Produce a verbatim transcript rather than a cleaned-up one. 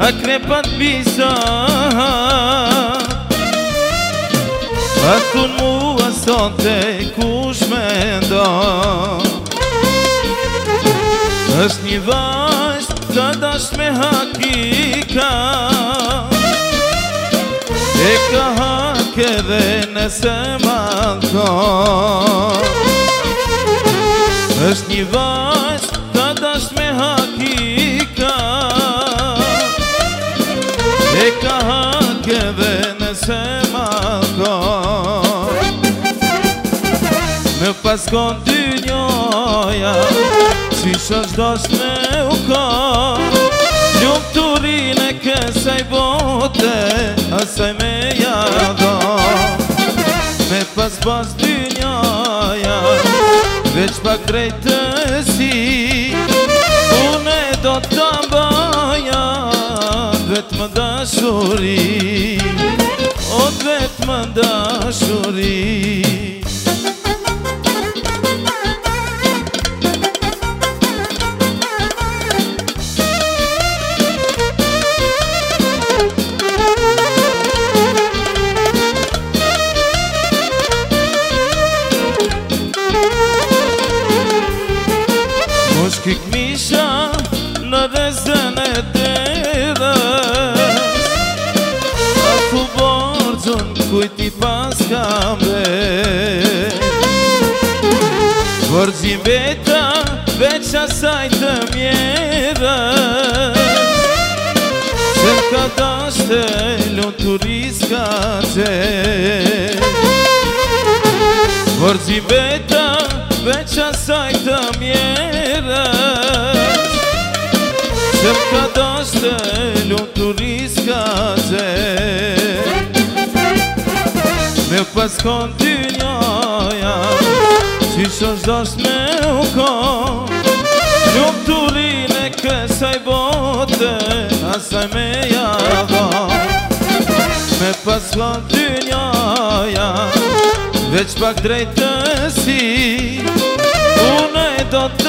krepat bisa a thun mua sonte kush me nda është një vajzë të dash me hakika e ka hak edhe nëse malkon është një vajzë të dash me hakika e ka hak edhe nëse malkon me paskon dy njoja qysh është dash me u kon ljumë turin e kësaj bote asaj me jadon me pas pas dy njoja veç pak drejtësi une do të baja vetëm dashuri o vetëm dashuri Kik misha në rezën e derës a fu borgjën kujti pas kambe borgjim beta veç asaj të mjerës se ka dashte lun turis ka qe borgjim beta veç asaj të mjerës se ka dashte lun turis ka qe me paskon dy njoja qysh është dash me u kon lun turin e kësaj bote asaj me jadon me paskon dy njoja veç pak drejtësi une do të